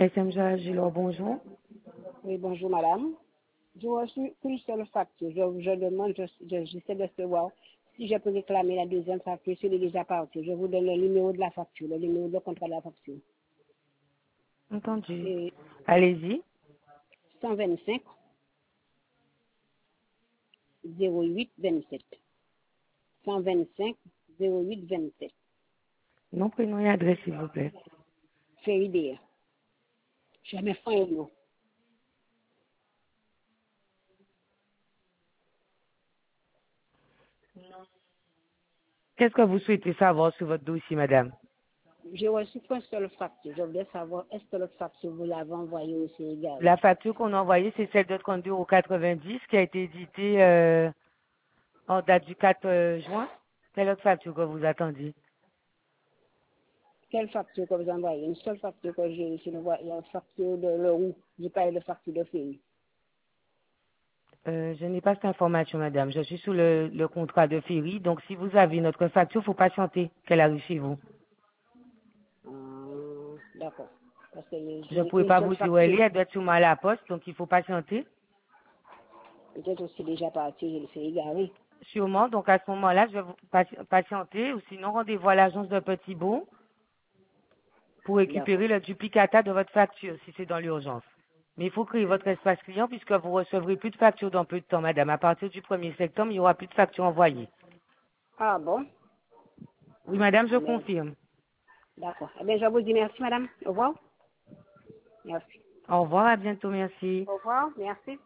SMJ Gilor, bonjour. Oui, bonjour madame. Je reçu une seule facture. Je demande, j'essaie de savoir si je peux réclamer la deuxième facture, si elle est déjà partie. Je vous donne le numéro de la facture, le numéro de contrat de la facture. Entendu. C'est Allez-y. 125 08 27. 125 08 27. Nom, prénom et adresse, s'il vous plaît. Feridea. Jamais fin et non. Qu'est-ce que vous souhaitez savoir sur votre dossier, madame? J'ai reçu qu'une seule facture. Je voulais savoir, est-ce que l'autre facture, vous l'avez envoyée aussi également? La facture qu'on a envoyée, c'est celle de 32,90 € qui a été éditée en date du 4 juin. Quelle autre facture que vous attendiez? Quelle facture que vous envoyez? Une seule facture que j'ai ici, la facture de l'euro. J'ai pas eu de facture de fille. Je n'ai pas cette information, madame. Je suis sous le contrat de Ferry. Donc, si vous avez notre facture, il faut patienter qu'elle arrive chez vous. D'accord. Parce que Je ne j'ai pourrais une pas seule vous dire où elle est. facture. Elle doit être sûrement à la poste, donc il faut patienter. Peut-être aussi déjà parti, je le fais égarer. Sûrement. Donc, à ce moment-là, je vais vous patienter. Ou sinon, rendez-vous à l'agence de Petit Beau pour récupérer D'accord. le duplicata de votre facture, si c'est dans l'urgence. Mais il faut créer votre espace client puisque vous recevrez plus de factures dans peu de temps, madame. À partir du 1er septembre, il n'y aura plus de factures envoyées. Ah bon? Oui, madame, je Ah, mais, confirme. d'accord. Eh bien, je vous dis merci, madame. Au revoir. Merci. Au revoir, à bientôt, merci. Au revoir. Merci.